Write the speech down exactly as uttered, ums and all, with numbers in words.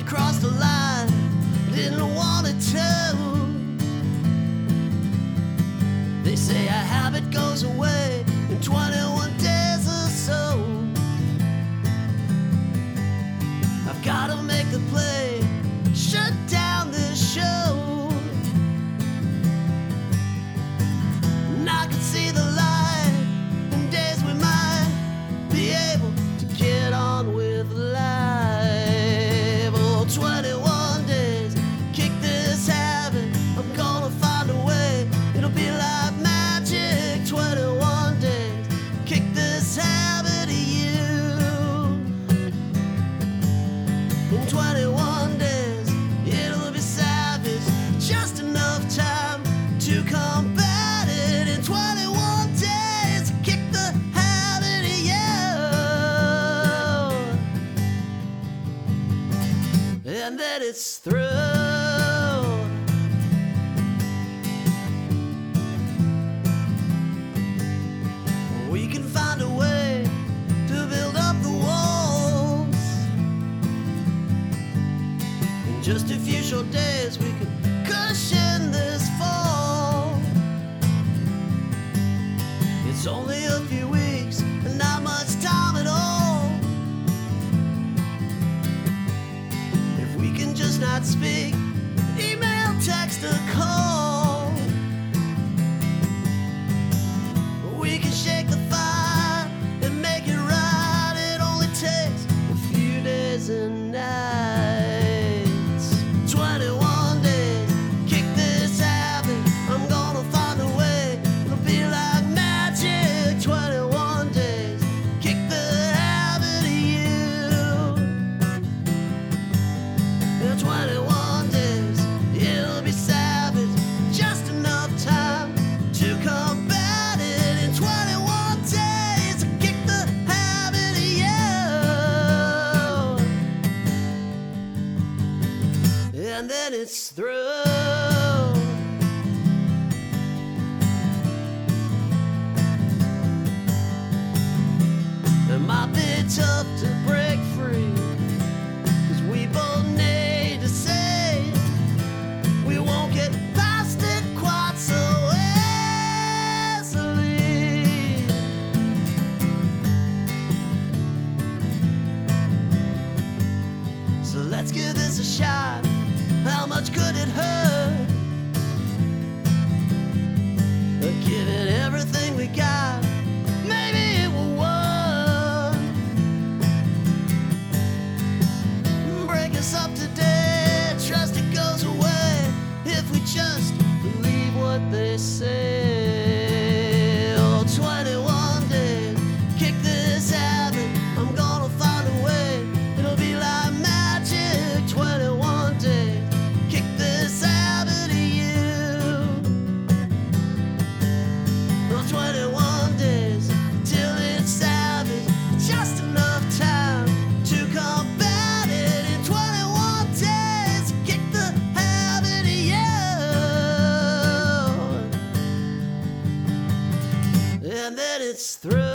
crossed the line, didn't want it to. They say a habit goes away in twenty-one days or so. I've gotta make the play, shut down this show. And I can see the light in days we might be able to get on with life. Oh, twenty-one days, kick this habit, I'm gonna find a way, it'll be like magic. Twenty-one days, kick this habit of you. In twenty-one days, it'll be savage, just enough time to combat it. In twenty-one days, kick the habit of you. And then it's through. We can find a way to build up the walls. In just a few short days we can cushion this fall. It's only a few weeks and not much time at all. If we can just not speak, email, text, or call, we can shake the fire and make it right. It only takes a few days and nights. Twenty-one days, kick this habit, I'm gonna find a way, it'll be like magic. Twenty-one days, kick the habit of you. In twenty-one days, it'll be savage, just enough time to combat it. In twenty-one days, kick the habit of you. And then it's through. It might be tough to break free, 'cause we both need to say we won't get past it quite so easily. So let's give this a shot. How much could it hurt? Give it everything we got, maybe it will work. Break us up today, trust it goes away if we just believe what they say. Oh, twenty-one days, kick this habit, I'm gonna find a way, it'll be like magic. Twenty-one days, kick this habit of you. Oh, twenty-one days, till it's savage, just enough time to combat it. In twenty-one days, kick the habit of you. And then it's through.